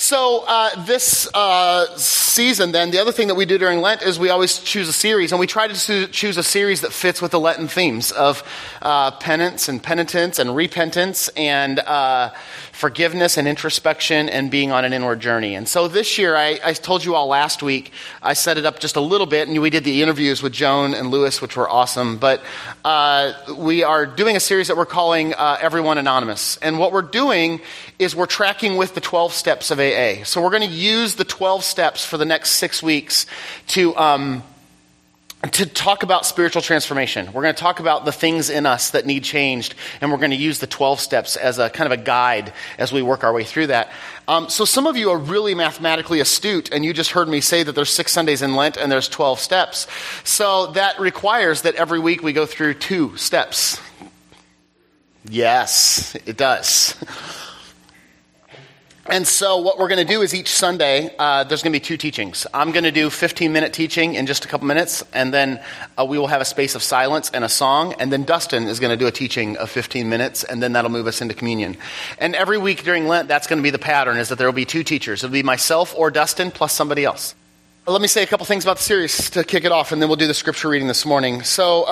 This season, then, the other thing that we do during Lent is we always choose a series, and we try to choose a series that fits with the Lenten themes of penance and penitence and repentance and forgiveness and introspection and being on an inward journey. And so this year, I told you all last week, I set it up just a little bit, and we did the interviews with Joan and Lewis, which were awesome. But we are doing a series that we're calling Everyone Anonymous. And what we're doing is we're tracking with the 12 steps of AA. So we're going to use the 12 steps for the next 6 weeks to talk about spiritual transformation. We're going to talk about the things in us that need changed, and we're going to use the 12 steps as a kind of a guide as we work our way through that. So some of you are really mathematically astute, and you just heard me say that there's 6 Sundays in Lent and there's 12 steps. So that requires that every week we go through 2 steps. Yes, it does. And so what we're going to do is each Sunday, there's going to be 2 teachings. I'm going to do 15-minute teaching in just a couple minutes, and then we will have a space of silence and a song, and then Dustin is going to do a teaching of 15 minutes, and then that'll move us into communion. And every week during Lent, that's going to be the pattern, is that there will be 2 teachers. It'll be myself or Dustin plus somebody else. Let me say a couple things about the series to kick it off, and then we'll do the scripture reading this morning. So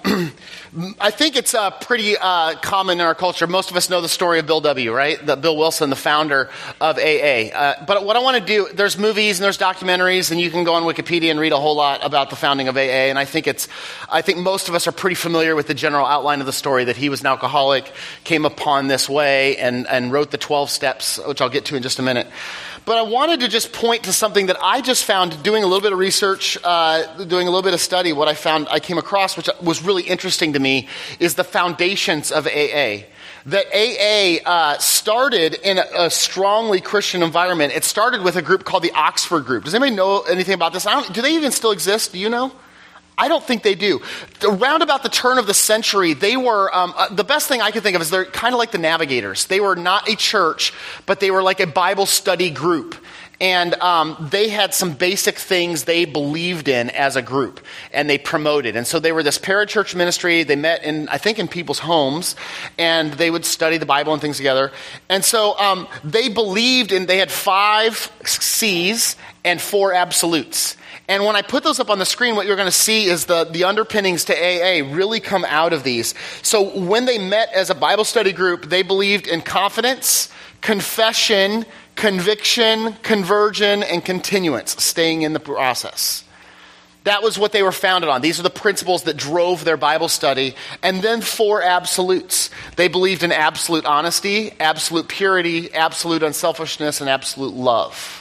I think it's pretty common in our culture. Most of us know the story of Bill W., right? Bill Wilson, the founder of AA. But what I want to do, there's movies and there's documentaries, and you can go on Wikipedia and read a whole lot about the founding of AA. And I think most of us are pretty familiar with the general outline of the story, that he was an alcoholic, came upon this way, and wrote the 12 steps, which I'll get to in just a minute. But I wanted to just point to something that I just found doing a little bit of research, doing a little bit of study. What I came across, which was really interesting to me, is the foundations of AA. That AA started in a strongly Christian environment. It started with a group called the Oxford Group. Does anybody know anything about this? Do they even still exist? Do you know? I don't think they do. Around about the turn of the century, they were, the best thing I can think of is they're kind of like the Navigators. They were not a church, but they were like a Bible study group. And they had some basic things they believed in as a group, and they promoted. And so they were this parachurch ministry. They met in people's homes, and they would study the Bible and things together. And so they believed in, they had 5 C's and 4 absolutes. And when I put those up on the screen, what you're going to see is the underpinnings to AA really come out of these. So when they met as a Bible study group, they believed in confidence, confession, conviction, conversion, and continuance, staying in the process. That was what they were founded on. These are the principles that drove their Bible study. And then 4 absolutes. They believed in absolute honesty, absolute purity, absolute unselfishness, and absolute love.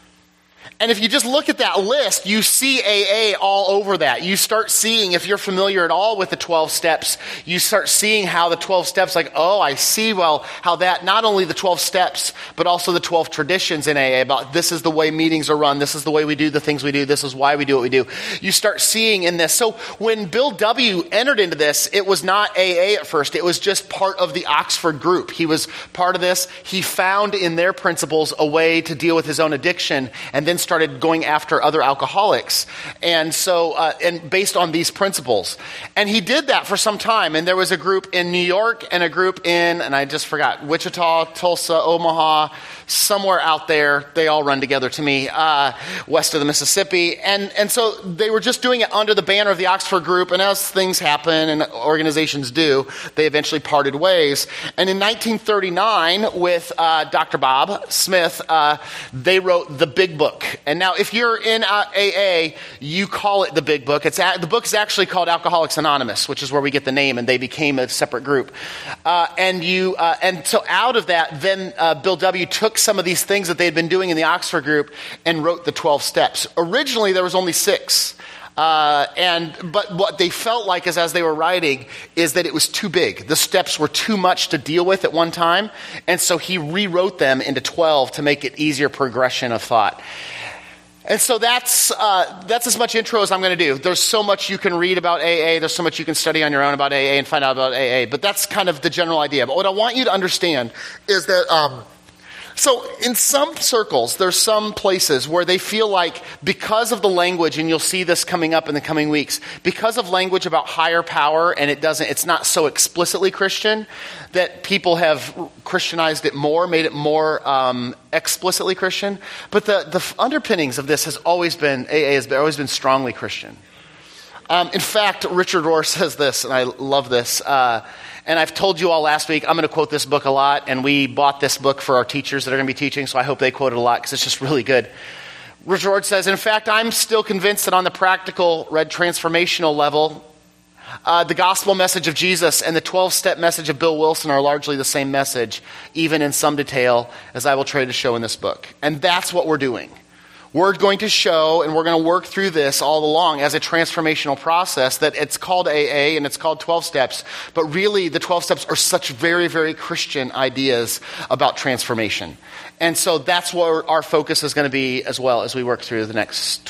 And if you just look at that list, you see AA all over that. You start seeing, if you're familiar at all with the 12 steps, you start seeing how the 12 steps, like, oh, I see, well, how that, not only the 12 steps, but also the 12 traditions in AA about this is the way meetings are run, this is the way we do the things we do, this is why we do what we do. You start seeing in this. So when Bill W. entered into this, it was not AA at first. It was just part of the Oxford group. He was part of this. He found in their principles a way to deal with his own addiction, and then started going after other alcoholics, and so and based on these principles. And he did that for some time. And there was a group in New York and a group in, and I just forgot, Wichita, Tulsa, Omaha, somewhere out there. They all run together to me, west of the Mississippi. And so they were just doing it under the banner of the Oxford group. And as things happen and organizations do, they eventually parted ways. And in 1939, with Dr. Bob Smith, they wrote the Big Book. And now, if you're in AA, you call it the Big Book. The book is actually called Alcoholics Anonymous, which is where we get the name, and they became a separate group. And so out of that, then Bill W. took some of these things that they had been doing in the Oxford group and wrote the 12 steps. Originally, there was only 6. But what they felt like is, as they were writing, is that it was too big. The steps were too much to deal with at one time. And so he rewrote them into 12 to make it easier progression of thought. And so that's as much intro as I'm going to do. There's so much you can read about AA. There's so much you can study on your own about AA and find out about AA. But that's kind of the general idea. But what I want you to understand is that So in some circles, there's some places where they feel like because of the language, and you'll see this coming up in the coming weeks, because of language about higher power, and it's not so explicitly Christian, that people have Christianized it more, made it more explicitly Christian. But the underpinnings of this has always been, AA has always been strongly Christian. In fact, Richard Rohr says this, and I love this, and I've told you all last week, I'm going to quote this book a lot, and we bought this book for our teachers that are going to be teaching, so I hope they quote it a lot because it's just really good. Richard Rohr says, in fact, I'm still convinced that on the practical, transformational level, the gospel message of Jesus and the 12-step message of Bill Wilson are largely the same message, even in some detail, as I will try to show in this book. And that's what we're doing. We're going to show, and we're going to work through this all along as a transformational process, that it's called AA and it's called 12 steps, but really the 12 steps are such very, very Christian ideas about transformation. And so that's what our focus is going to be as well as we work through the next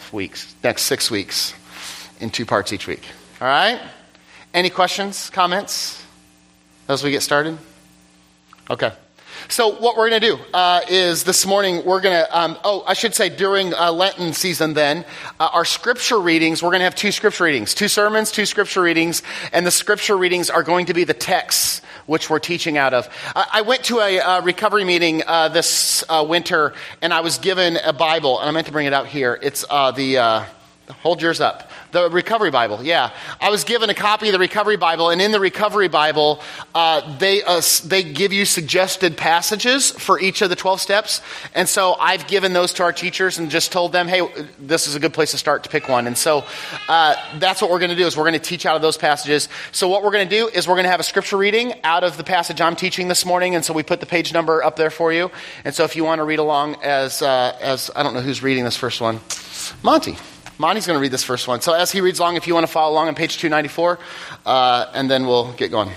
6 weeks in 2 parts each week. All right? Any questions, comments as we get started? Okay. So what we're going to do is this morning we're going to, I should say during Lenten season then, our scripture readings, we're going to have 2 scripture readings, 2 sermons, 2 scripture readings, and the scripture readings are going to be the texts which we're teaching out of. I went to a recovery meeting this winter, and I was given a Bible, and I meant to bring it out here. It's hold yours up. The Recovery Bible, yeah. I was given a copy of the Recovery Bible, and in the Recovery Bible, they give you suggested passages for each of the 12 steps. And so I've given those to our teachers and just told them, hey, this is a good place to start to pick one. And so that's what we're going to do, is we're going to teach out of those passages. So what we're going to do is we're going to have a scripture reading out of the passage I'm teaching this morning, and so we put the page number up there for you. And so if you want to read along as I don't know who's reading this first one. Monty's going to read this first one. So as he reads along, if you want to follow along on page 294, and then we'll get going.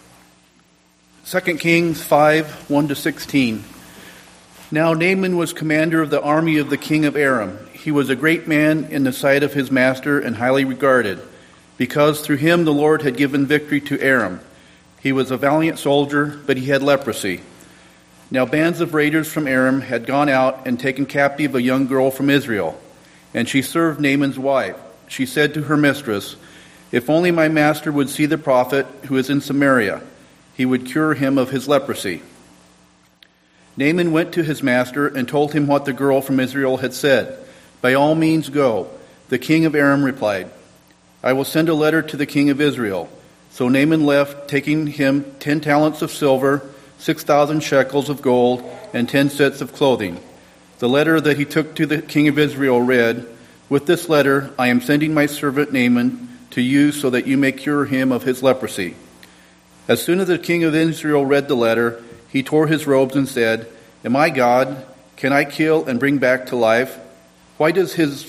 2 Kings 5, 1-16. Now Naaman was commander of the army of the king of Aram. He was a great man in the sight of his master and highly regarded, because through him the Lord had given victory to Aram. He was a valiant soldier, but he had leprosy. Now bands of raiders from Aram had gone out and taken captive a young girl from Israel. And she served Naaman's wife. She said to her mistress, if only my master would see the prophet who is in Samaria, he would cure him of his leprosy. Naaman went to his master and told him what the girl from Israel had said. By all means go. The king of Aram replied, I will send a letter to the king of Israel. So Naaman left, taking him 10 talents of silver, 6,000 shekels of gold, and 10 sets of clothing. The letter that he took to the king of Israel read, with this letter I am sending my servant Naaman to you so that you may cure him of his leprosy. As soon as the king of Israel read the letter, he tore his robes and said, am I God? Can I kill and bring back to life? Why does this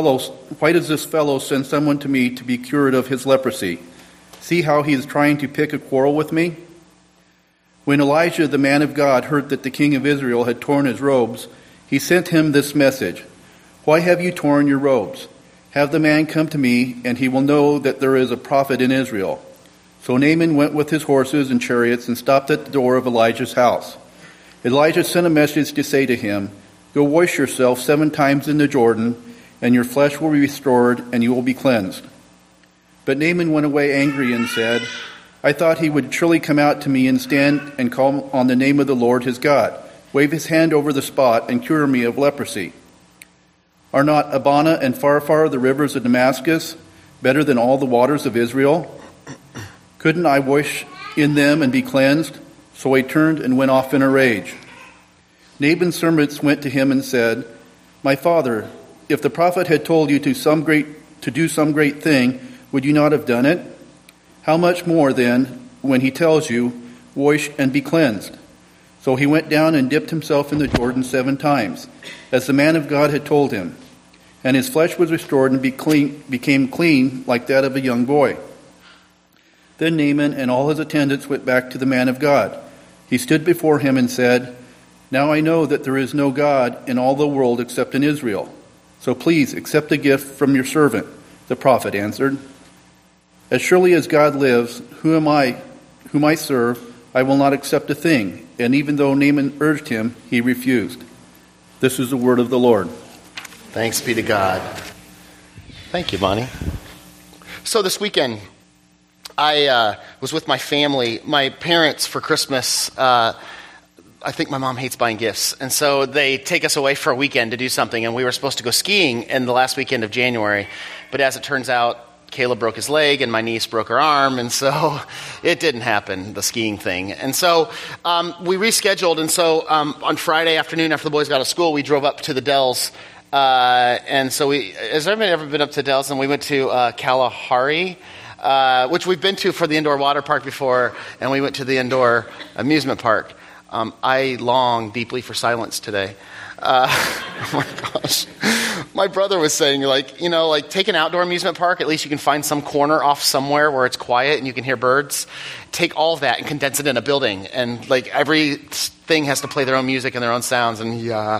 fellow send someone to me to be cured of his leprosy? See how he is trying to pick a quarrel with me? When Elijah, the man of God, heard that the king of Israel had torn his robes, he sent him this message, why have you torn your robes? Have the man come to me, and he will know that there is a prophet in Israel. So Naaman went with his horses and chariots and stopped at the door of Elijah's house. Elijah sent a message to say to him, go wash yourself 7 times in the Jordan, and your flesh will be restored, and you will be cleansed. But Naaman went away angry and said, I thought he would surely come out to me and stand and call on the name of the Lord his God, wave his hand over the spot, and cure me of leprosy. Are not Abana and Pharpar, the rivers of Damascus, better than all the waters of Israel? Couldn't I wash in them and be cleansed? So he turned and went off in a rage. Naaman's servants went to him and said, my father, if the prophet had told you to do some great thing, would you not have done it? How much more then, when he tells you, wash and be cleansed? So he went down and dipped himself in the Jordan 7 times, as the man of God had told him. And his flesh was restored and became clean like that of a young boy. Then Naaman and all his attendants went back to the man of God. He stood before him and said, now I know that there is no God in all the world except in Israel. So please accept a gift from your servant. The prophet answered, as surely as God lives, whom I serve, I will not accept a thing. and even though Naaman urged him, he refused. This is the word of the Lord. Thanks be to God. Thank you, Bonnie. So this weekend, I was with my family. My parents, for Christmas, I think my mom hates buying gifts. And so they take us away for a weekend to do something. And we were supposed to go skiing in the last weekend of January. But as it turns out, Caleb broke his leg and my niece broke her arm. And so it didn't happen, the skiing thing. And so we rescheduled. And so on Friday afternoon after the boys got out of school, we drove up to the Dells. And so has everybody ever been up to Dells? And we went to Kalahari, which we've been to for the indoor water park before. And we went to the indoor amusement park. I long deeply for silence today. Oh my gosh. My brother was saying, take an outdoor amusement park. At least you can find some corner off somewhere where it's quiet and you can hear birds. Take all of that and condense it in a building. And every thing has to play their own music and their own sounds. And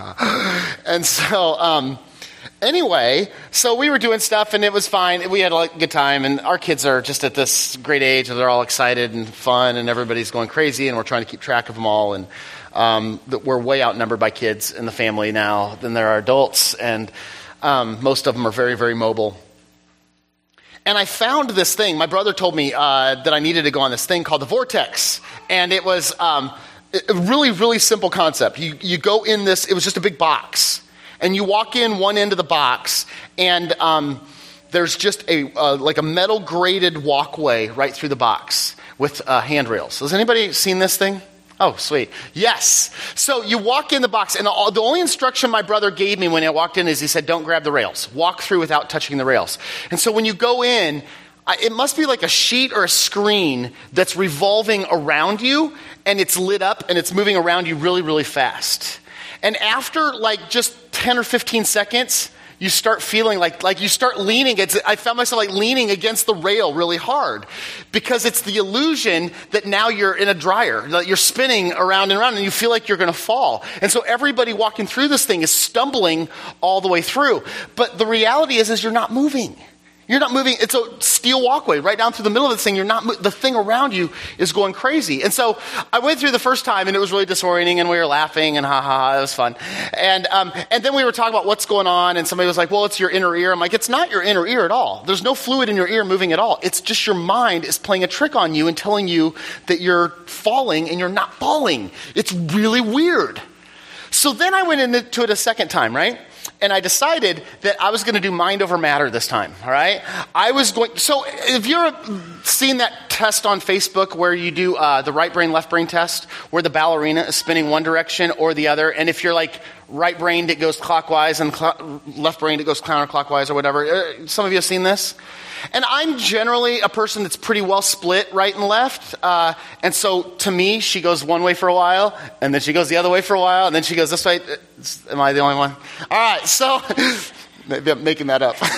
And so, anyway, so we were doing stuff and it was fine. We had a good time, and our kids are just at this great age and they're all excited and fun and everybody's going crazy and we're trying to keep track of them all. And we're way outnumbered by kids in the family now than there are adults, and most of them are very, very mobile. And I found this thing. My brother told me that I needed to go on this thing called the Vortex, and it was a really, really simple concept. You go in this, it was just a big box. And you walk in one end of the box, and there's just a metal grated walkway right through the box with handrails. Has anybody seen this thing? Oh, sweet. Yes. So you walk in the box, and the only instruction my brother gave me when I walked in is he said, don't grab the rails. Walk through without touching the rails. And so when you go in, it must be like a sheet or a screen that's revolving around you, and it's lit up, and it's moving around you really, really fast. And after just 10 or 15 seconds, you start feeling like you start leaning. I found myself leaning against the rail really hard because it's the illusion that now you're in a dryer, that you're spinning around and around and you feel like you're going to fall. And so everybody walking through this thing is stumbling all the way through. But the reality is you're not moving. You're not moving. It's a steel walkway right down through the middle of this thing. You're not. The thing around you is going crazy. And so I went through the first time, and it was really disorienting, and we were laughing, and it was fun. And then we were talking about what's going on, and somebody was like, well, it's your inner ear. I'm like, it's not your inner ear at all. There's no fluid in your ear moving at all. It's just your mind is playing a trick on you and telling you that you're falling, and you're not falling. It's really weird. So then I went into it a second time, right? And I decided that I was going to do mind over matter this time, all right? So if you've seen that test on Facebook where you do the right brain, left brain test, where the ballerina is spinning one direction or the other, and if you're right brained, it goes clockwise, and left brained, it goes counterclockwise or whatever. Some of you have seen this? And I'm generally a person that's pretty well split right and left. And so to me, she goes one way for a while, and then she goes the other way for a while, and then she goes this way. Am I the only one? All right, so maybe I'm making that up.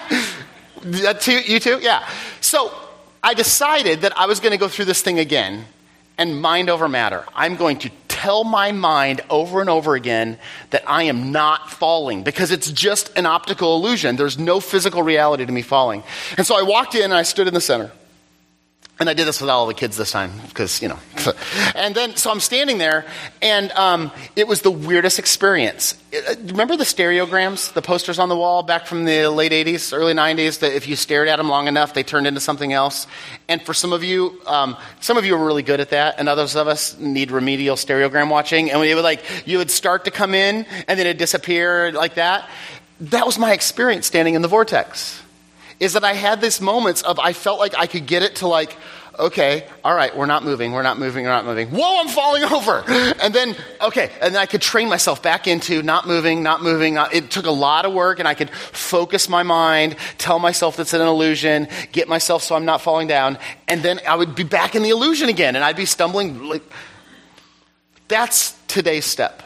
You too? Yeah. So I decided that I was going to go through this thing again and mind over matter. I'm going to tell my mind over and over again that I am not falling because it's just an optical illusion. There's no physical reality to me falling. And so I walked in and I stood in the center. And I did this with all the kids this time because, And then, so I'm standing there, and it was the weirdest experience. Remember the stereograms, the posters on the wall back from the late 80s, early 90s, that if you stared at them long enough, they turned into something else? And for some of you are really good at that, and others of us need remedial stereogram watching. And you would start to come in, and then it'd disappear like that. That was my experience standing in the vortex. Is that I had these moments of I felt like I could get it to okay, all right, we're not moving. Whoa, I'm falling over. And then, okay, and then I could train myself back into not moving. It took a lot of work, and I could focus my mind, tell myself that's an illusion, get myself so I'm not falling down, and then I would be back in the illusion again, and I'd be stumbling. That's today's step.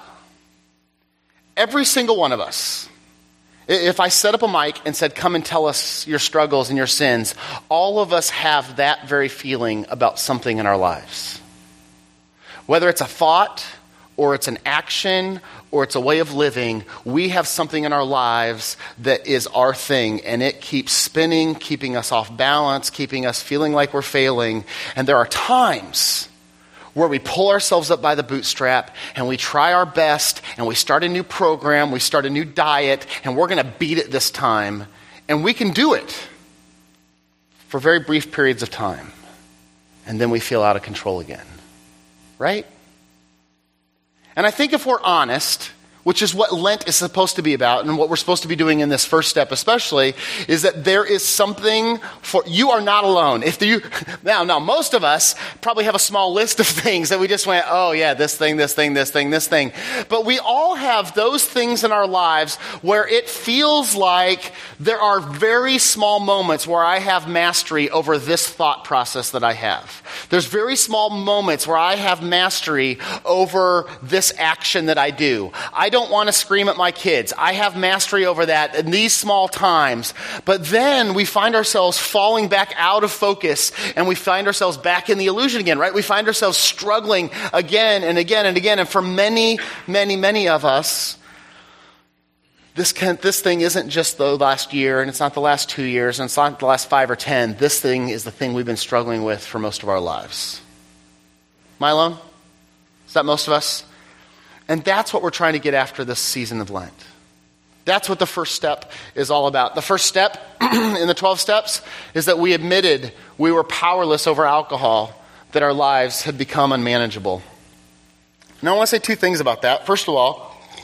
Every single one of us. If I set up a mic and said, come and tell us your struggles and your sins, all of us have that very feeling about something in our lives. Whether it's a thought, or it's an action, or it's a way of living, we have something in our lives that is our thing, and it keeps spinning, keeping us off balance, keeping us feeling like we're failing. And there are times where we pull ourselves up by the bootstrap and we try our best and we start a new program, we start a new diet, and we're going to beat it this time. And we can do it for very brief periods of time. And then we feel out of control again. Right? And I think if we're honest, which is what Lent is supposed to be about, and what we're supposed to be doing in this first step especially, is that there is something for, you are not alone. Now, most of us probably have a small list of things that we just went, oh yeah, this thing. But we all have those things in our lives where it feels like there are very small moments where I have mastery over this thought process that I have. There's very small moments where I have mastery over this action that I do. I don't want to scream at my kids. I have mastery over that in these small times. But then we find ourselves falling back out of focus and we find ourselves back in the illusion again, right? We find ourselves struggling again and again and again. And for many, many, many of us, this thing isn't just the last year, and it's not the last 2 years, and it's not the last 5 or 10. This thing is the thing we've been struggling with for most of our lives. Am I alone? Is that most of us? And that's what we're trying to get after this season of Lent. That's what the first step is all about. The first step in the 12 steps is that we admitted we were powerless over alcohol, that our lives had become unmanageable. Now I want to say 2 things about that. First of all,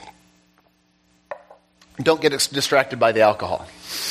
don't get distracted by the alcohol.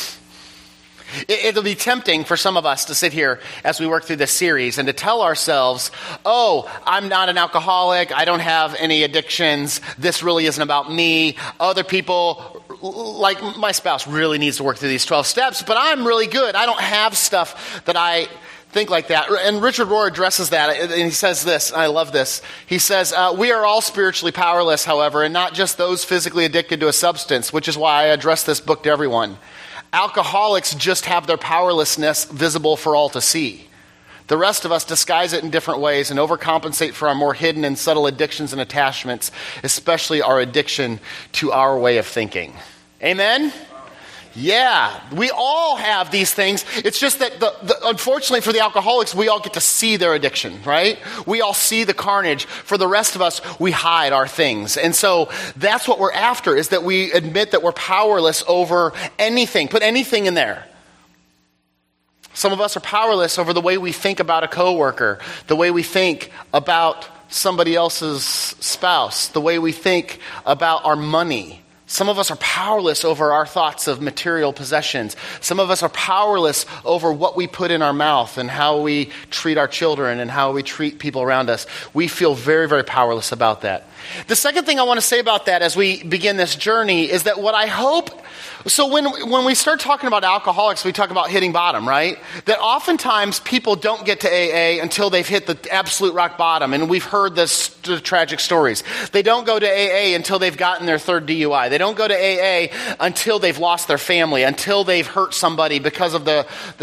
It'll be tempting for some of us to sit here as we work through this series and to tell ourselves, oh, I'm not an alcoholic, I don't have any addictions, this really isn't about me. Other people, like my spouse, really needs to work through these 12 steps, but I'm really good. I don't have stuff that I think like that. And Richard Rohr addresses that, and he says this, and I love this. He says, we are all spiritually powerless, however, and not just those physically addicted to a substance, which is why I address this book to everyone. Alcoholics just have their powerlessness visible for all to see. The rest of us disguise it in different ways and overcompensate for our more hidden and subtle addictions and attachments, especially our addiction to our way of thinking. Amen? Yeah, we all have these things. It's just that, unfortunately for the alcoholics, we all get to see their addiction, right? We all see the carnage. For the rest of us, we hide our things. And so that's what we're after, is that we admit that we're powerless over anything. Put anything in there. Some of us are powerless over the way we think about a coworker, the way we think about somebody else's spouse, the way we think about our money. Some of us are powerless over our thoughts of material possessions. Some of us are powerless over what we put in our mouth and how we treat our children and how we treat people around us. We feel very, very powerless about that. The second thing I want to say about that as we begin this journey is that what I hope... So when we start talking about alcoholics, we talk about hitting bottom, right? That oftentimes people don't get to AA until they've hit the absolute rock bottom. And we've heard the tragic stories. They don't go to AA until they've gotten their 3rd DUI. They don't go to AA until they've lost their family, until they've hurt somebody because of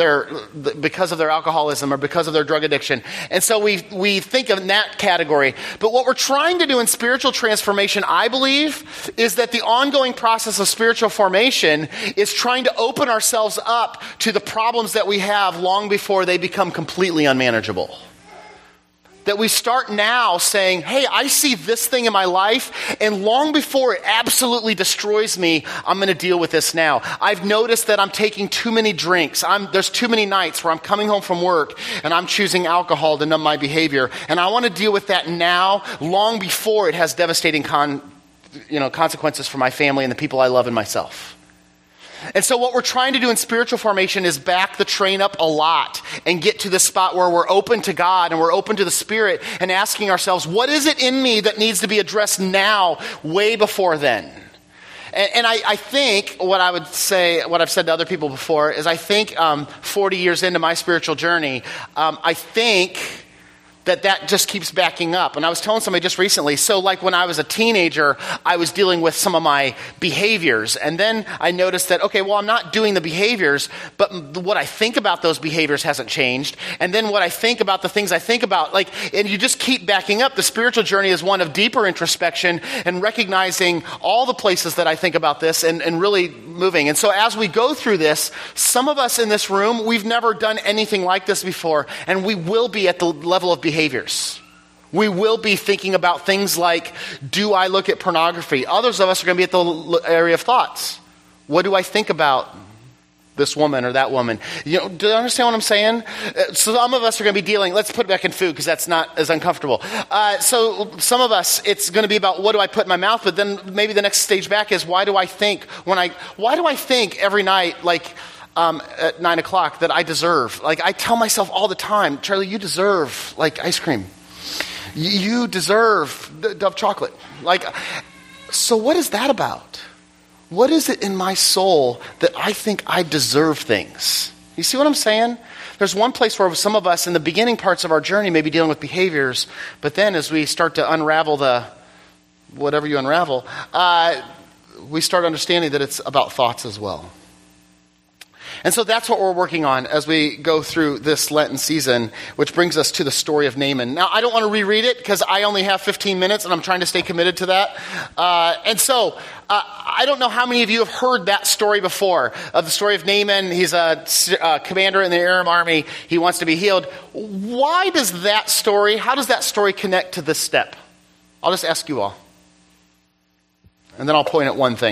their alcoholism or because of their drug addiction. And so we think of that category. But what we're trying to do in spiritual transformation, I believe, is that the ongoing process of spiritual formation is trying to open ourselves up to the problems that we have long before they become completely unmanageable. That we start now saying, hey, I see this thing in my life, and long before it absolutely destroys me, I'm going to deal with this now. I've noticed that I'm taking too many drinks. There's too many nights where I'm coming home from work and I'm choosing alcohol to numb my behavior. And I want to deal with that now, long before it has devastating consequences for my family and the people I love and myself. And so what we're trying to do in spiritual formation is back the train up a lot and get to the spot where we're open to God and we're open to the Spirit and asking ourselves, what is it in me that needs to be addressed now, way before then? And I think what I would say, what I've said to other people before, is I think 40 years into my spiritual journey, I think that just keeps backing up. And I was telling somebody just recently, so like when I was a teenager, I was dealing with some of my behaviors. And then I noticed that, okay, well, I'm not doing the behaviors, but what I think about those behaviors hasn't changed. And then what I think about the things I think about, and you just keep backing up. The spiritual journey is one of deeper introspection and recognizing all the places that I think about this and really moving. And so as we go through this, some of us in this room, we've never done anything like this before, and we will be at the level of behaviors. We will be thinking about things like, do I look at pornography? Others of us are going to be at the area of thoughts. What do I think about this woman or that woman? Do you understand what I'm saying? Some of us are going to be dealing, let's put it back in food because that's not as uncomfortable. So some of us, it's going to be about what do I put in my mouth, but then maybe the next stage back is why do I think every night, like at 9 o'clock that I deserve? Like I tell myself all the time, Charlie, you deserve like ice cream. You deserve Dove chocolate. So what is that about? What is it in my soul that I think I deserve things? You see what I'm saying? There's one place where some of us in the beginning parts of our journey may be dealing with behaviors, but then as we start to unravel whatever you unravel, we start understanding that it's about thoughts as well. And so that's what we're working on as we go through this Lenten season, which brings us to the story of Naaman. Now, I don't want to reread it because I only have 15 minutes and I'm trying to stay committed to that. I don't know how many of you have heard that story before, of the story of Naaman. He's a commander in the Aram army. He wants to be healed. How does that story connect to this step? I'll just ask you all. And then I'll point at one thing.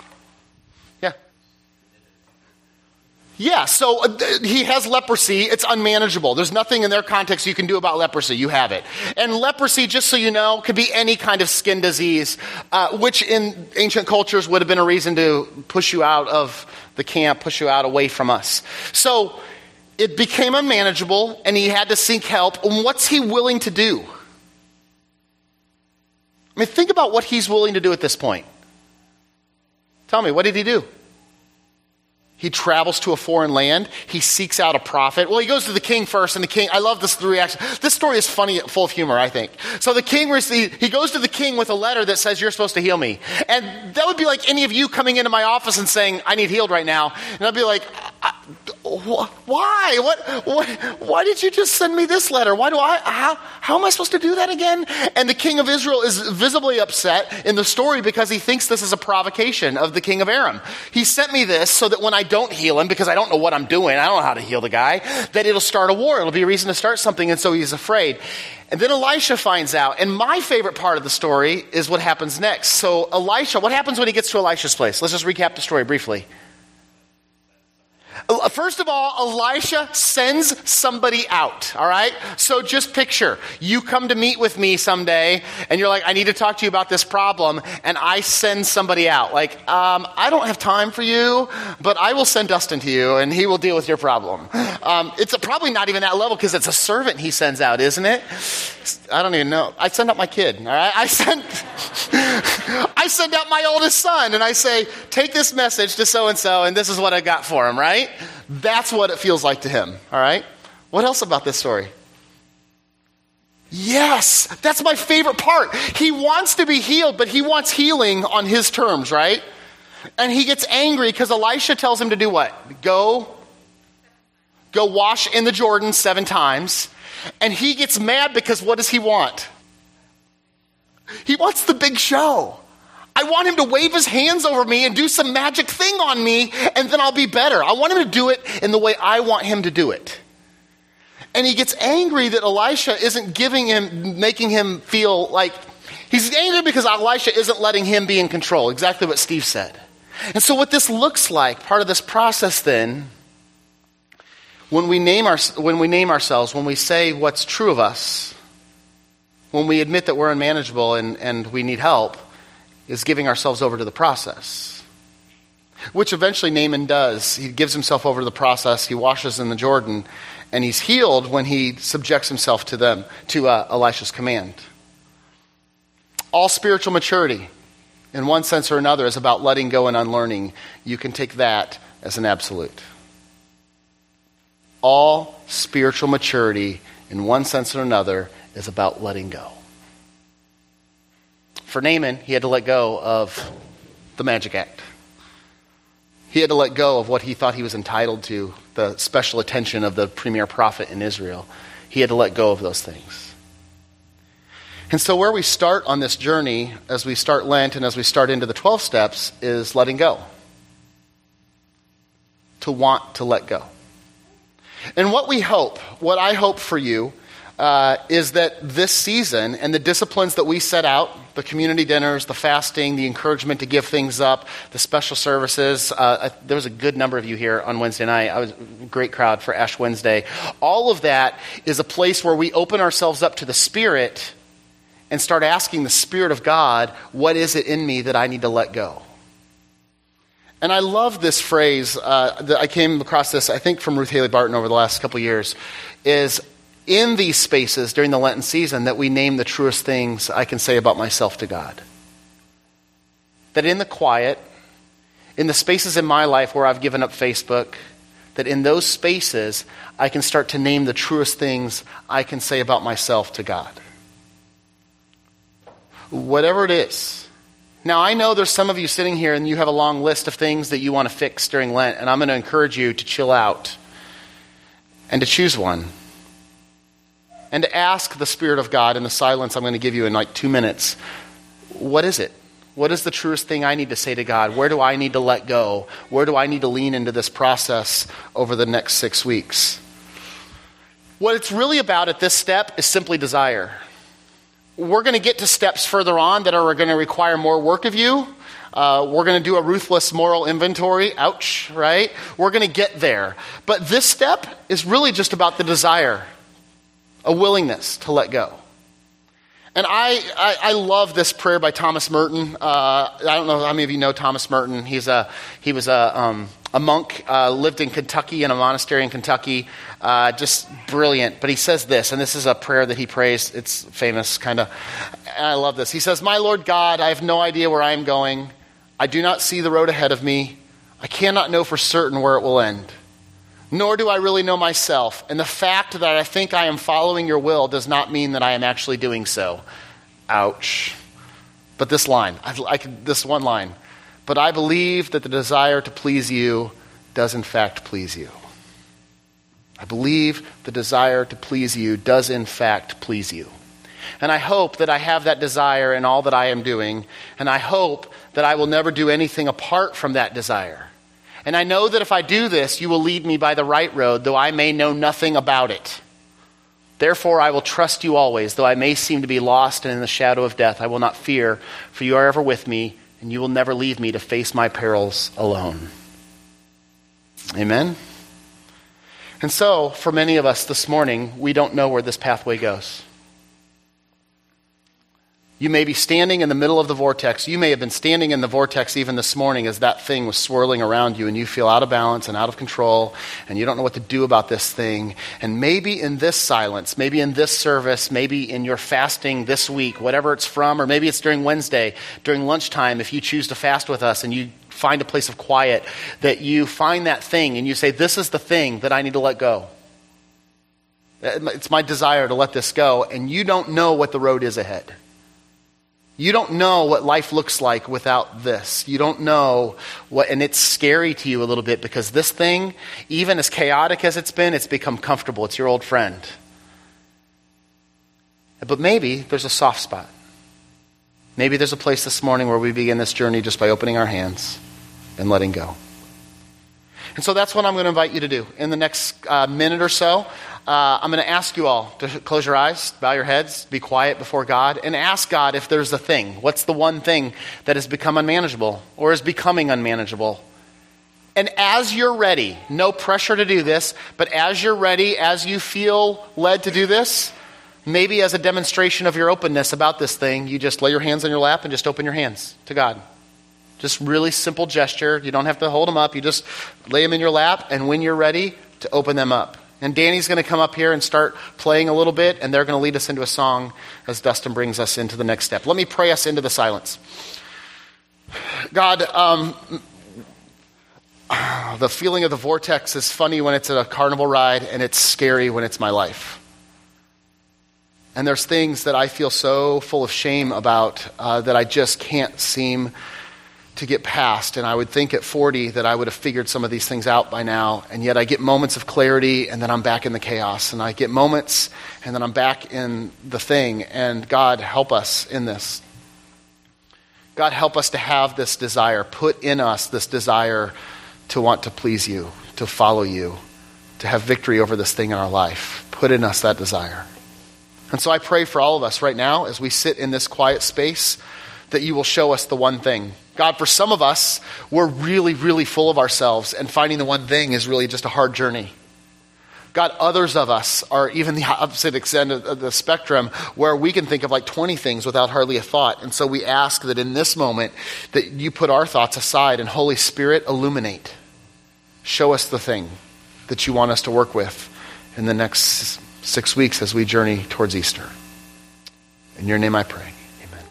Yeah, so he has leprosy. It's unmanageable. There's nothing in their context you can do about leprosy. You have it. And leprosy, just so you know, could be any kind of skin disease, which in ancient cultures would have been a reason to push you out of the camp, push you out away from us. So it became unmanageable, and he had to seek help. And what's he willing to do? I mean, think about what he's willing to do at this point. Tell me, what did he do? He travels to a foreign land. He seeks out a prophet. Well, he goes to the king first, and the king, I love this reaction. This story is funny, full of humor, I think. So the king, he goes to the king with a letter that says, you're supposed to heal me. And that would be like any of you coming into my office and saying, I need healed right now. And I'd be like, why? Why did you just send me this letter? How am I supposed to do that again? And the king of Israel is visibly upset in the story because he thinks this is a provocation of the king of Aram. He sent me this so that when I don't heal him, because I don't know what I'm doing, I don't know how to heal the guy, that it'll start a war. It'll be a reason to start something, and so he's afraid. And then Elisha finds out. And my favorite part of the story is what happens next. So Elisha, what happens when he gets to Elisha's place? Let's just recap the story briefly. First of all, Elisha sends somebody out, all right? So just picture, you come to meet with me someday, and you're like, I need to talk to you about this problem, and I send somebody out. Like, I don't have time for you, but I will send Dustin to you, and he will deal with your problem. It's probably not even that level, because it's a servant he sends out, isn't it? I don't even know. I send out my kid, all right? I send out my oldest son, and I say, take this message to so-and-so, and this is what I got for him, right? That's what it feels like to him, all right? What else about this story? Yes, that's my favorite part. He wants to be healed, but he wants healing on his terms, right? And he gets angry because Elisha tells him to do what? Go wash in the Jordan 7 times. And he gets mad because what does he want? He wants the big show. I want him to wave his hands over me and do some magic thing on me, and then I'll be better. I want him to do it in the way I want him to do it. And he gets angry that Elisha isn't making him feel like, he's angry because Elisha isn't letting him be in control, exactly what Steve said. And so what this looks like, part of this process then, when we name ourselves, when we say what's true of us, when we admit that we're unmanageable and we need help, is giving ourselves over to the process. Which eventually Naaman does. He gives himself over to the process. He washes in the Jordan. And he's healed when he subjects himself to Elisha's command. All spiritual maturity, in one sense or another, is about letting go and unlearning. You can take that as an absolute. All spiritual maturity, in one sense or another, is about letting go. For Naaman, he had to let go of the magic act. He had to let go of what he thought he was entitled to, the special attention of the premier prophet in Israel. He had to let go of those things. And so where we start on this journey, as we start Lent and as we start into the 12 steps, is letting go. To want to let go. And what I hope for you, is that this season and the disciplines that we set out, the community dinners, the fasting, the encouragement to give things up, the special services, there was a good number of you here on Wednesday night. I was a great crowd for Ash Wednesday. All of that is a place where we open ourselves up to the Spirit and start asking the Spirit of God, what is it in me that I need to let go? And I love this phrase, that I came across this, I think, from Ruth Haley Barton over the last couple of years, is in these spaces during the Lenten season that we name the truest things I can say about myself to God. That in the quiet, in the spaces in my life where I've given up Facebook, that in those spaces I can start to name the truest things I can say about myself to God. Whatever it is. Now, I know there's some of you sitting here and you have a long list of things that you want to fix during Lent, and I'm going to encourage you to chill out and to choose one. And to ask the Spirit of God in the silence I'm going to give you in like 2 minutes, what is it? What is the truest thing I need to say to God? Where do I need to let go? Where do I need to lean into this process over the next 6 weeks? What it's really about at this step is simply desire. We're going to get to steps further on that are going to require more work of you. We're going to do a ruthless moral inventory. Ouch, right? We're going to get there. But this step is really just about the desire, a willingness to let go. And I love this prayer by Thomas Merton. I don't know how many of you know Thomas Merton. He was a monk, lived in Kentucky, in a monastery in Kentucky. Just brilliant. But he says this, and this is a prayer that he prays. It's famous, kind of. And I love this. He says, "My Lord God, I have no idea where I am going. I do not see the road ahead of me. I cannot know for certain where it will end. Nor do I really know myself. And the fact that I think I am following your will does not mean that I am actually doing so." Ouch. But this line, this one line. "But I believe that the desire to please you does in fact please you." I believe the desire to please you does in fact please you. And I hope that I have that desire in all that I am doing. And I hope that I will never do anything apart from that desire. And I know that if I do this, you will lead me by the right road, though I may know nothing about it. Therefore, I will trust you always, though I may seem to be lost and in the shadow of death. I will not fear, for you are ever with me, and you will never leave me to face my perils alone. Amen? And so, for many of us this morning, we don't know where this pathway goes. You may be standing in the middle of the vortex. You may have been standing in the vortex even this morning as that thing was swirling around you and you feel out of balance and out of control and you don't know what to do about this thing. And maybe in this silence, maybe in this service, maybe in your fasting this week, whatever it's from, or maybe it's during Wednesday, during lunchtime, if you choose to fast with us and you find a place of quiet, that you find that thing and you say, this is the thing that I need to let go. It's my desire to let this go, and you don't know what the road is ahead. You don't know what life looks like without this. You don't know what, and it's scary to you a little bit because this thing, even as chaotic as it's been, it's become comfortable. It's your old friend. But maybe there's a soft spot. Maybe there's a place this morning where we begin this journey just by opening our hands and letting go. And so that's what I'm going to invite you to do. In the next minute or so, I'm going to ask you all to close your eyes, bow your heads, be quiet before God, and ask God if there's a thing. What's the one thing that has become unmanageable or is becoming unmanageable? And as you're ready, no pressure to do this, but as you're ready, as you feel led to do this, maybe as a demonstration of your openness about this thing, you just lay your hands on your lap and just open your hands to God. Just really simple gesture. You don't have to hold them up. You just lay them in your lap, and when you're ready, to open them up. And Danny's going to come up here and start playing a little bit, and they're going to lead us into a song as Dustin brings us into the next step. Let me pray us into the silence. God, the feeling of the vortex is funny when it's at a carnival ride, and it's scary when it's my life. And there's things that I feel so full of shame about that I just can't seem to get past. And I would think at 40 that I would have figured some of these things out by now. And yet I get moments of clarity and then I'm back in the chaos. And I get moments and then I'm back in the thing. And God, help us in this. God, help us to have this desire. Put in us this desire to want to please you, to follow you, to have victory over this thing in our life. Put in us that desire. And so I pray for all of us right now as we sit in this quiet space that you will show us the one thing. God, for some of us, we're really, really full of ourselves, and finding the one thing is really just a hard journey. God, others of us are even the opposite extent of the spectrum, where we can think of like 20 things without hardly a thought. And so we ask that in this moment that you put our thoughts aside and Holy Spirit, illuminate. Show us the thing that you want us to work with in the next 6 weeks as we journey towards Easter. In your name I pray. Amen.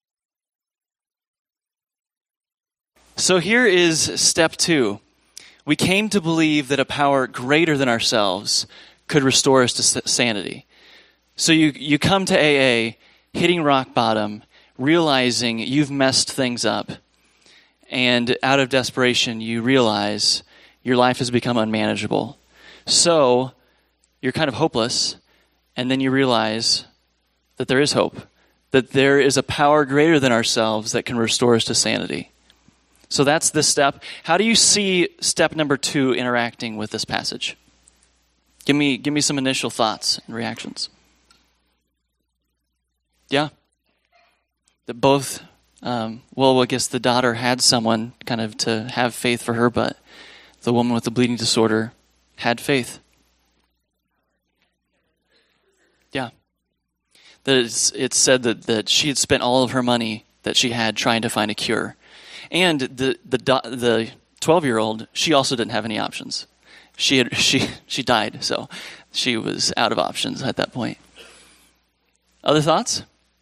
So here is step 2. We came to believe that a power greater than ourselves could restore us to sanity. So you come to AA, hitting rock bottom, realizing you've messed things up, and out of desperation you realize your life has become unmanageable. So you're kind of hopeless, and then you realize that there is hope, that there is a power greater than ourselves that can restore us to sanity. So that's this step. How do you see step number 2 interacting with this passage? Give me some initial thoughts and reactions. Yeah? That both, I guess the daughter had someone kind of to have faith for her, but the woman with the bleeding disorder had faith. Yeah. That it's said that she had spent all of her money that she had trying to find a cure. And the 12-year-old, she also didn't have any options. She died, so she was out of options at that point. Other thoughts?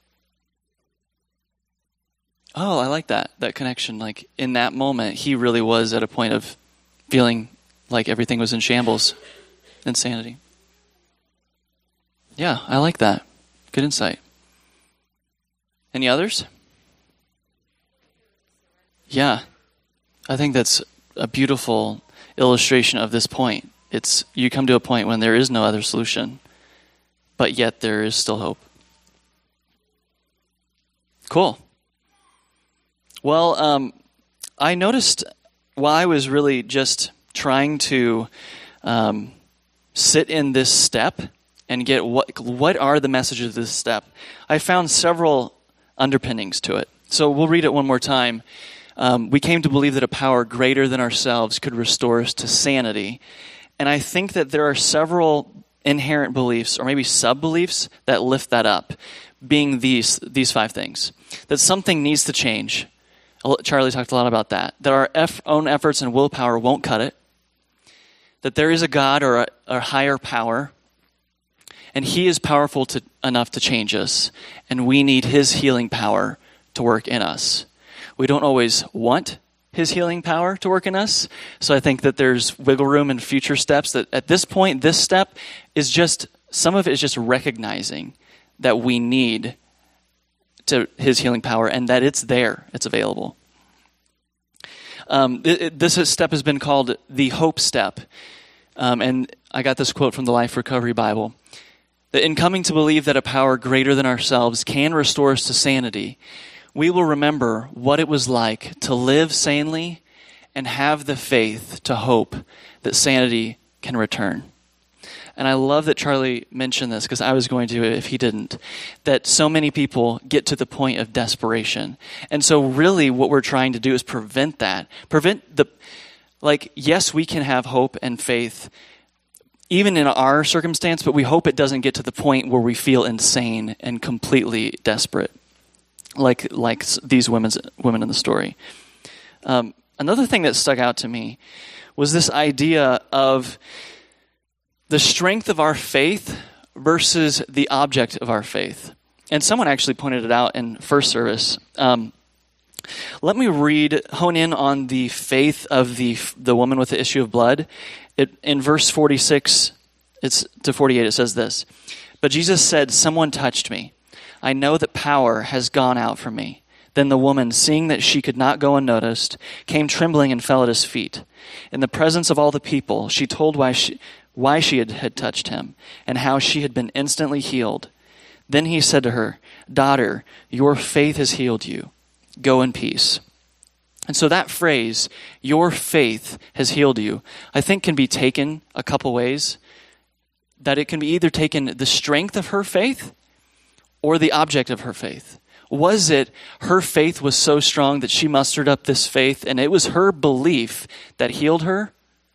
Oh, I like that connection. Like in that moment, he really was at a point of feeling like everything was in shambles, insanity. Yeah, I like that. Good insight. Any others? Yeah, I think that's a beautiful illustration of this point. It's you come to a point when there is no other solution, but yet there is still hope. Cool. Well, I noticed while I was really just trying to sit in this step and get what are the messages of this step, I found several underpinnings to it. So we'll read it one more time. We came to believe that a power greater than ourselves could restore us to sanity. And I think that there are several inherent beliefs, or maybe sub-beliefs, that lift that up, being these 5 things. That something needs to change. Charlie talked a lot about that. That our own efforts and willpower won't cut it. That there is a God or a higher power, and He is powerful enough to change us, and we need His healing power to work in us. We don't always want His healing power to work in us. So I think that there's wiggle room in future steps that at this point, this step is just, some of it is just recognizing that we need His healing power and that it's there, it's available. This step has been called the hope step. And I got this quote from the Life Recovery Bible. That in coming to believe that a power greater than ourselves can restore us to sanity, we will remember what it was like to live sanely and have the faith to hope that sanity can return. And I love that Charlie mentioned this, because I was going to if he didn't, that so many people get to the point of desperation. And so really what we're trying to do is prevent that. Yes, we can have hope and faith even in our circumstance, but we hope it doesn't get to the point where we feel insane and completely desperate. Like these women in the story. Another thing that stuck out to me was this idea of the strength of our faith versus the object of our faith. And someone actually pointed it out in first service. Let me hone in on the faith of the woman with the issue of blood. In verse 46 to 48, it says this. But Jesus said, "Someone touched me. I know that power has gone out from me." Then the woman, seeing that she could not go unnoticed, came trembling and fell at his feet. In the presence of all the people, she told why she had touched him, and how she had been instantly healed. Then he said to her, "Daughter, your faith has healed you. Go in peace." And so that phrase, "your faith has healed you," I think can be taken a couple ways. That it can be either taken the strength of her faith or the object of her faith? Was it her faith was so strong that she mustered up this faith and it was her belief that healed her?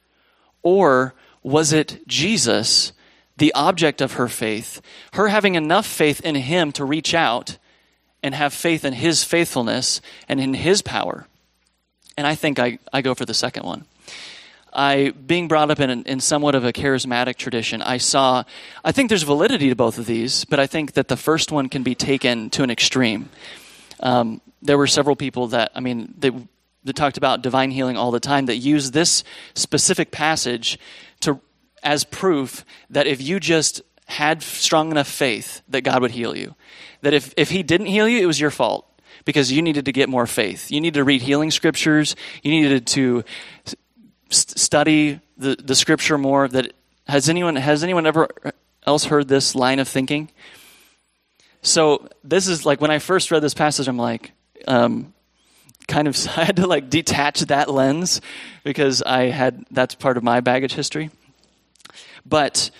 Or was it Jesus, the object of her faith, her having enough faith in him to reach out and have faith in his faithfulness and in his power? And I think I go for the second one. Being brought up in somewhat of a charismatic tradition, I think there's validity to both of these, but I think that the first one can be taken to an extreme. There were several people that talked about divine healing all the time that use this specific passage as proof that if you just had strong enough faith that God would heal you. That if he didn't heal you, it was your fault because you needed to get more faith. You needed to read healing scriptures. You needed to study the scripture more. That has anyone ever else heard this line of thinking? So this is like when I first read this passage, I'm like, I had to like detach that lens because that's part of my baggage history. But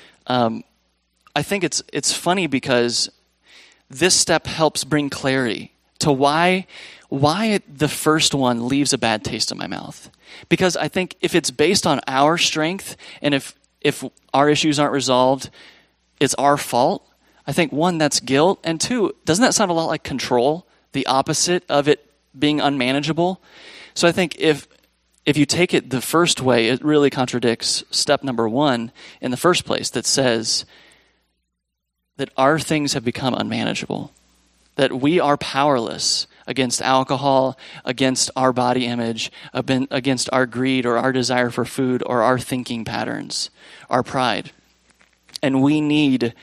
I think it's funny because this step helps bring clarity to why the first one leaves a bad taste in my mouth. Because I think if it's based on our strength and if our issues aren't resolved, it's our fault. I think one, that's guilt, and two, doesn't that sound a lot like control? The opposite of it being unmanageable. So I think if you take it the first way, it really contradicts step number one in the first place that says that our things have become unmanageable, that we are powerless against alcohol, against our body image, against our greed or our desire for food or our thinking patterns, our pride. And we need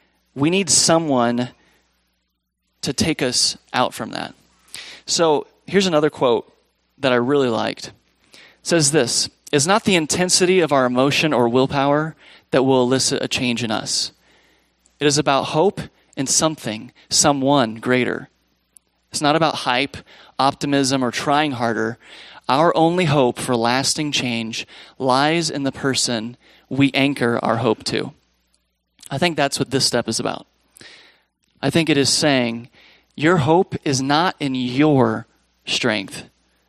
someone to take us out from that. So here's another quote that I really liked. It says this: "It's not the intensity of our emotion or willpower that will elicit a change in us. It is about hope in someone greater. It's not about hype, optimism, or trying harder. Our only hope for lasting change lies in the person we anchor our hope to." I think that's what this step is about. I think it is saying your hope is not in your strength.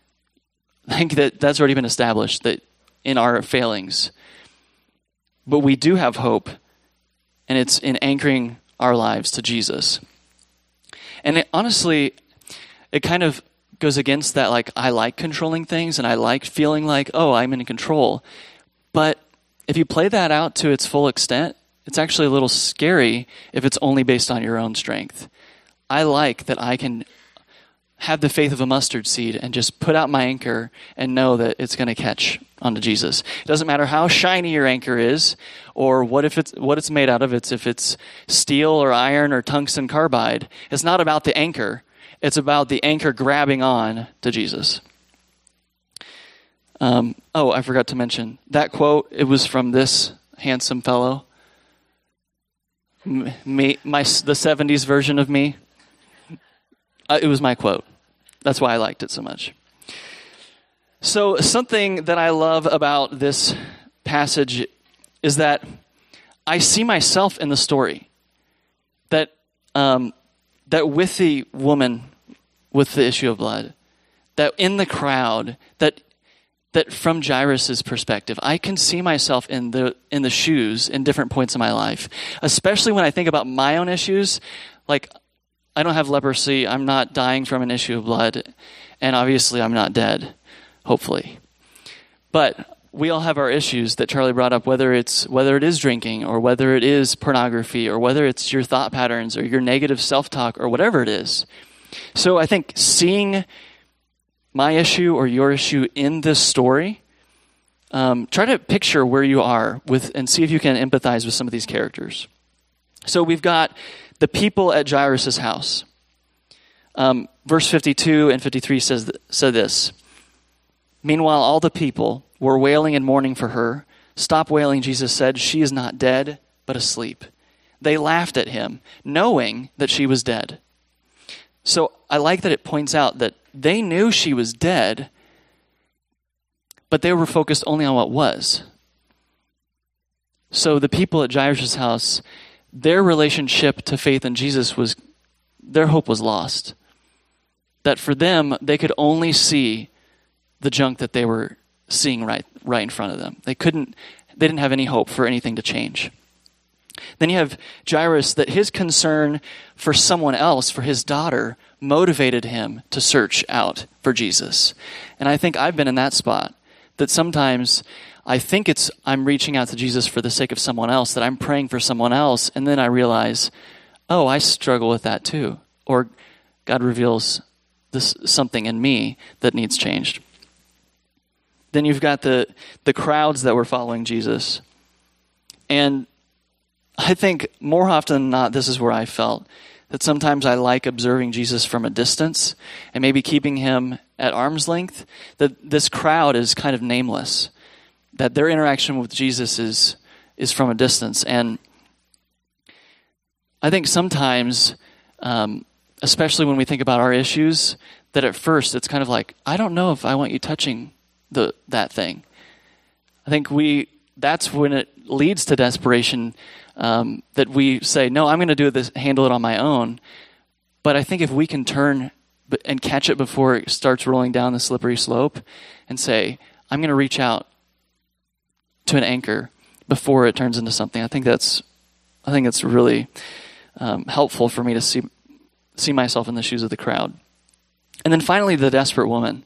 I think that's already been established, that in our failings. But we do have hope, and it's in anchoring our lives to Jesus. And honestly, it kind of goes against that, like, I like controlling things, and I like feeling like, oh, I'm in control. But if you play that out to its full extent, it's actually a little scary if it's only based on your own strength. I like that I can have the faith of a mustard seed and just put out my anchor and know that it's going to catch onto Jesus. It doesn't matter how shiny your anchor is or what it's made out of. If it's steel or iron or tungsten carbide. It's not about the anchor. It's about the anchor grabbing on to Jesus. I forgot to mention that quote. It was from this handsome fellow. The 70s version of me. It was my quote. That's why I liked it so much. So something that I love about this passage is that I see myself in the story. That with the woman with the issue of blood, that in the crowd, that from Jairus' perspective, I can see myself in the shoes in different points of my life, especially when I think about my own issues. Like, I don't have leprosy, I'm not dying from an issue of blood, and obviously I'm not dead, hopefully. But we all have our issues that Charlie brought up, whether it is drinking, or whether it is pornography, or whether it's your thought patterns, or your negative self-talk, or whatever it is. So I think seeing my issue or your issue in this story, try to picture where you are and see if you can empathize with some of these characters. So we've got the people at Jairus' house. Verse 52 and 53 said this: "Meanwhile, all the people were wailing and mourning for her. 'Stop wailing,' Jesus said. 'She is not dead, but asleep.' They laughed at him, knowing that she was dead." So I like that it points out that they knew she was dead, but they were focused only on what was. So the people at Jairus' house, their relationship to faith in Jesus was their hope was lost. That for them, they could only see the junk that they were seeing right in front of them. They didn't have any hope for anything to change. Then you have Jairus, that his concern for someone else, for his daughter, motivated him to search out for Jesus. And I think I've been in that spot, that sometimes I think I'm reaching out to Jesus for the sake of someone else, that I'm praying for someone else, and then I realize, oh, I struggle with that too. Or God reveals something in me that needs changed. Then you've got the crowds that were following Jesus. And I think more often than not, this is where I felt that sometimes I like observing Jesus from a distance and maybe keeping him at arm's length, that this crowd is kind of nameless, that their interaction with Jesus is from a distance. And I think sometimes, especially when we think about our issues, that at first it's kind of like, I don't know if I want you touching that thing. I think that's when it leads to desperation, that we say, no, I'm going to do this, handle it on my own. But I think if we can turn and catch it before it starts rolling down the slippery slope and say, I'm going to reach out to an anchor before it turns into something, I think that's really helpful for me to see myself in the shoes of the crowd. And then finally, the desperate woman.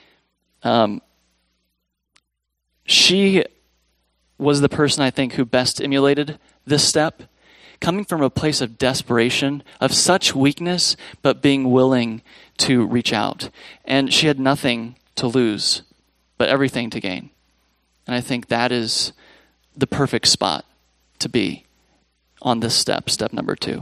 She was the person, I think, who best emulated this step, coming from a place of desperation, of such weakness, but being willing to reach out. And she had nothing to lose, but everything to gain. And I think that is the perfect spot to be on this step number 2.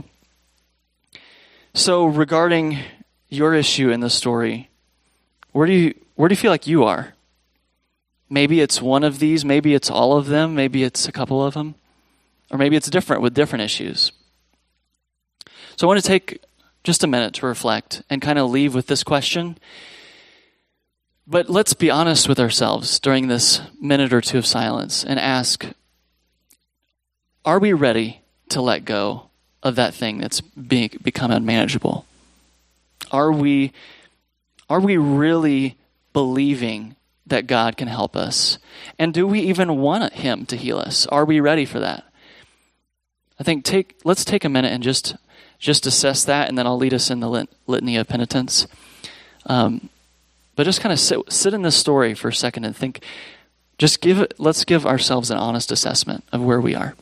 So regarding your issue in the story, where do you feel like you are? Maybe it's one of these, maybe it's all of them, maybe it's a couple of them, or maybe it's different with different issues. So I want to take just a minute to reflect and kind of leave with this question. But let's be honest with ourselves during this minute or two of silence and ask, are we ready to let go of that thing that's become unmanageable? Are we really believing that God can help us? And do we even want him to heal us? Are we ready for that? I think let's take a minute and just assess that, and then I'll lead us in the litany of penitence. But just kind of sit in this story for a second and think, let's give ourselves an honest assessment of where we are.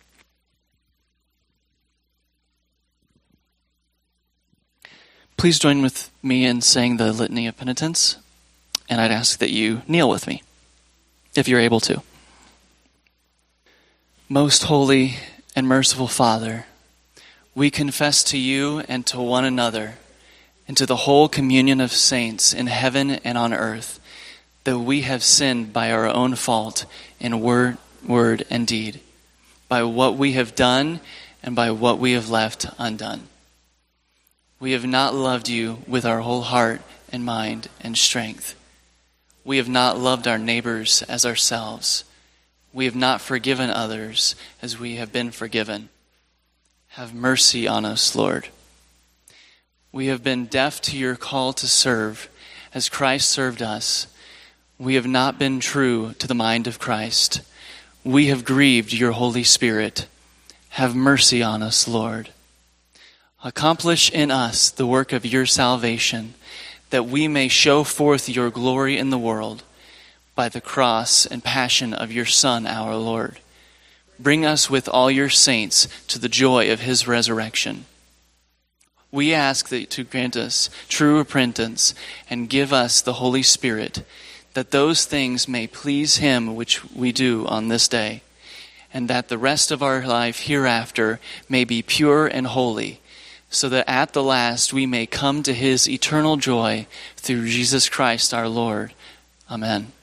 Please join with me in saying the litany of penitence, and I'd ask that you kneel with me, if you're able to. Most holy and merciful Father, we confess to you and to one another and to the whole communion of saints in heaven and on earth that we have sinned by our own fault in word, and deed, by what we have done and by what we have left undone. We have not loved you with our whole heart and mind and strength. We have not loved our neighbors as ourselves. We have not forgiven others as we have been forgiven. Have mercy on us, Lord. We have been deaf to your call to serve as Christ served us. We have not been true to the mind of Christ. We have grieved your Holy Spirit. Have mercy on us, Lord. Accomplish in us the work of your salvation, that we may show forth your glory in the world by the cross and passion of your Son, our Lord. Bring us with all your saints to the joy of his resurrection. We ask that to grant us true repentance and give us the Holy Spirit, that those things may please him which we do on this day, and that the rest of our life hereafter may be pure and holy, so that at the last we may come to his eternal joy through Jesus Christ our Lord. Amen.